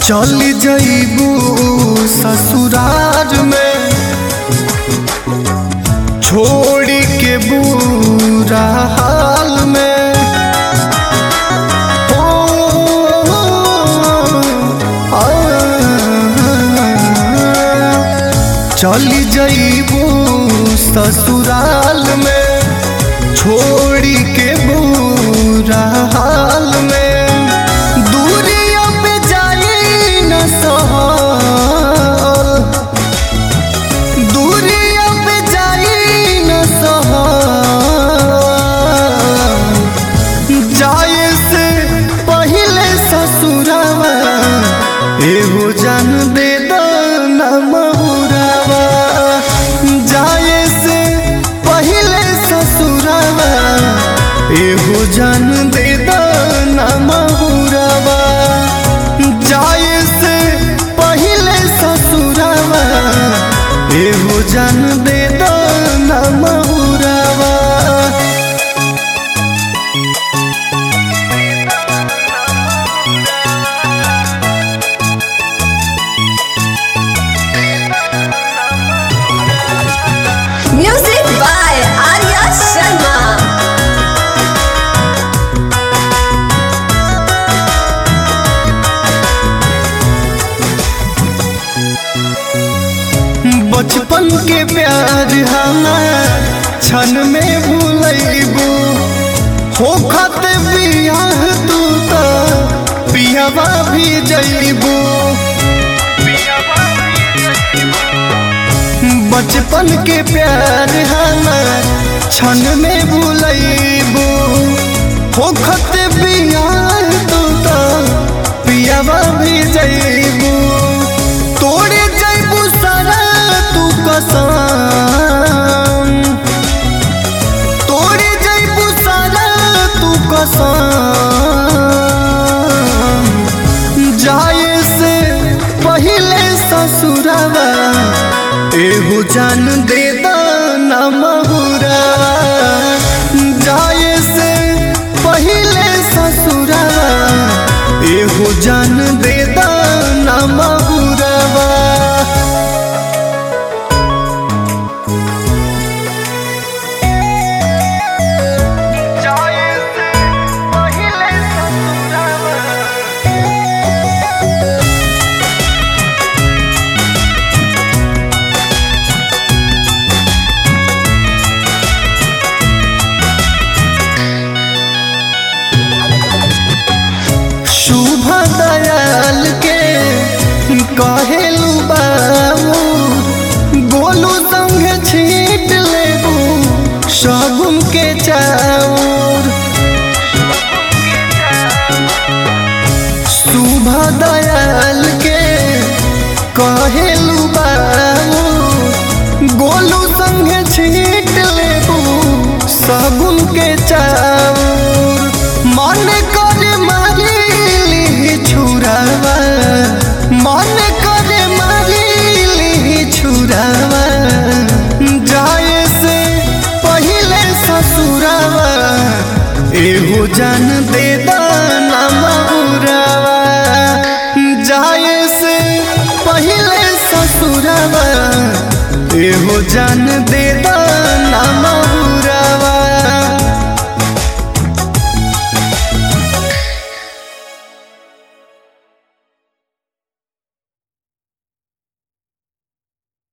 चली जइबू ससुरार में छोड़ी के बुरा हाल में। चली जइबू ससुराल में छोड़ी के बुरा हाल में। एहो जान दे दो ना महुरावा, जाए से पहले ससुरावा। एहो जान दे दो ना महुरावा, जाए से पहले ससुरावा। एहो जान दे दो ना महुरावा। Music by Arya Sharma. बचपन के प्यार हमार क्षण में भूलैबू। होखत बियाह तू तो पियवा भी जइबू। बचपन के प्यार हमार क्षण में भूलैबू। होखत बियाह तू तो पियवा भी जइबू। तोड़े जइबू सारा तू कसम, तोड़े जइबू सारा तू कसम। जाए से पहले ससुरावा, एहो जान दे दो ना महुरावा। जाए से पहले ससुरावा, एहो जान दे दो ना महुरावा। जाए से पहले ससुरावा। शुभ दयाल के कहेलू बाबू, गोलू संग छीट लेबू शगुन के चाउर। शुभ दयाल के कहेलू बाबू, गोलू संग छीट लेबू शगुन के चाउर। मन करे मारी छुरावा, मन करे मारी छुरावा। जाए से पहले ससुरावा, एहो जान दे दो ना महुरावा। जाए से पहले ससुरावा, एहो जान दे दो